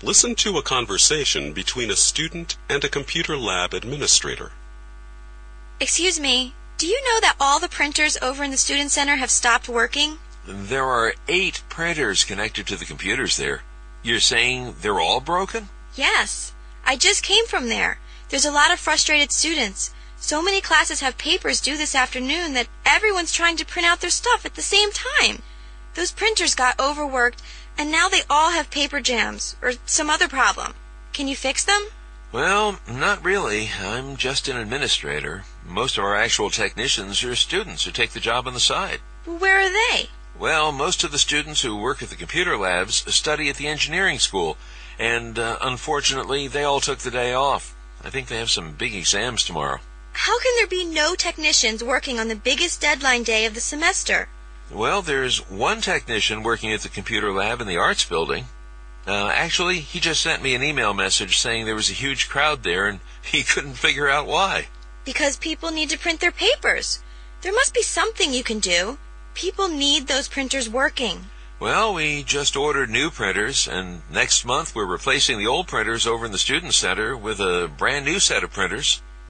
Listen to a conversation between a student and a computer lab administrator. Excuse me, do you know that all the printers over in the Student Center have stopped working? There are 8 printers connected to the computers there. You're saying they're all broken? Yes. I just came from there. There's a lot of frustrated students. So many classes have papers due this afternoon that everyone's trying to print out their stuff at the same time. Those printers got overworked, and now they all have paper jams or some other problem. Can you fix them? Well, not really. I'm just an administrator. Most of our actual technicians are students who take the job on the side. Where are they? Well, most of the students who work at the computer labs study at the engineering school, and unfortunately, they all took the day off. I think they have some big exams tomorrow. How can there be no technicians working on the biggest deadline day of the semester? Well, there's one technician working at the computer lab in the arts building. Actually, he just sent me an email message saying there was a huge crowd there, and he couldn't figure out why. Because people need to print their papers. There must be something you can do. People need those printers working. Well, we just ordered new printers, and next month we're replacing the old printers over in the Student Center with a brand new set of printers.